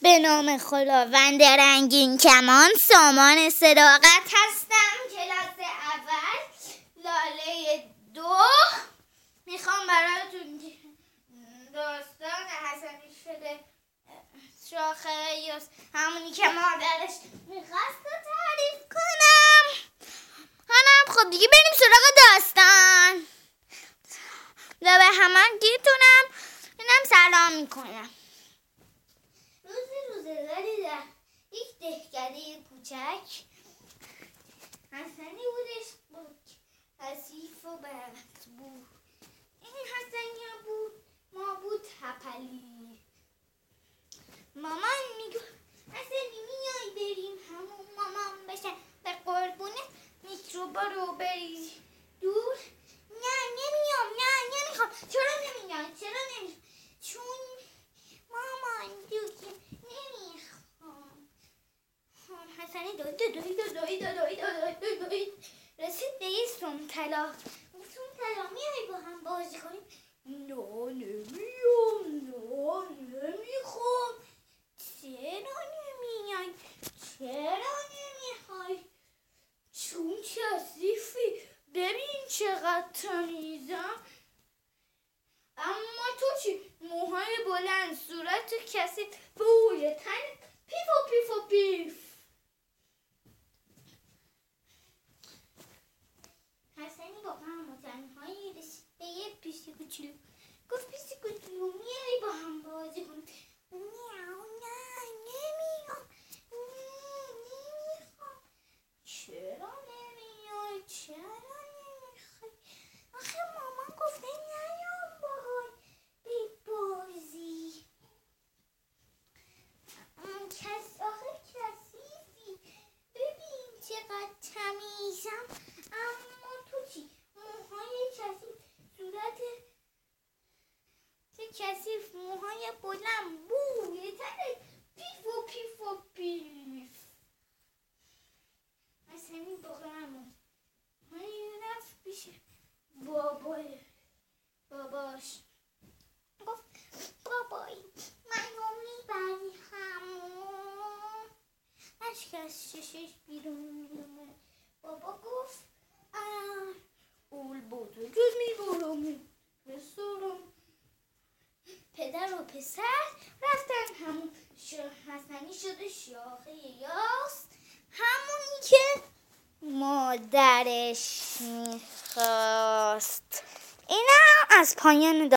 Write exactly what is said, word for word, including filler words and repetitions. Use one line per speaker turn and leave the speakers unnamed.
به نام خداوند رنگین کمان، سامان صداقت هستم. کلاس اول لاله دو. میخوام براتون داستان حسنی شده شاخه یاس همونی که مادرش میخواست رو تعریف کنم. حالا خب دیگه بریم سراغ داستان و به همگیتونم اینم سلام میکنم. روزی روزگاری در یک دهکده کوچک حسنی بودش بود کثیف و بد بود. این حسنی بود ما بود تپلی. مامان میگو حسنی میای بریم همون مامان بشن به قربونه میکروبا رو بریز دور. نه نمیام، نه نمیخوام. چرا نمیای؟ چرا نمیخوام؟ چون مامان دوکی نمیخوام. حسنی دوید دوید دوید دوید دوید دوید رسید به یه سنتلا. سنتلا میای با هم بازی کنیم؟ نه نمیام، نه نمیخوام. چرا نمیای؟ چرا نمیخوای؟ چون کثیفی. ببین چقدر تمیزم. اما تو چی؟ موهای بلند، صورت کثیف، بوی تن پیف و پیف و پیف. حسنی با غم و تنهایی رسید به یه پیسی کوچولو. گفت پیسی کوچولو میای با هم بازی کنیم؟ میاو. نه نمیام، نمیخوام. چرا نمیای؟ چرا نمیخوای؟ آخه مامان گفته نیام باهاش ببازی. کس آخه کثیفی. ببین چقدر تمیزم. اما تو چی؟ موهای کثیف، صورت کثیف، موهای بلند، بوی تنت پیف و پیف و پیف. حسنی با غم رفت پیش بابای باباش. گفت بابایی منو میبری همون؟ اشک از چشش بیرون میومد. بابا گفت اول بزرگ میبرم بسرم. پدر و پسر رفتن همون. حسنی شده شاخه یاس، همونی که مادرش میخواست. اینم از پایان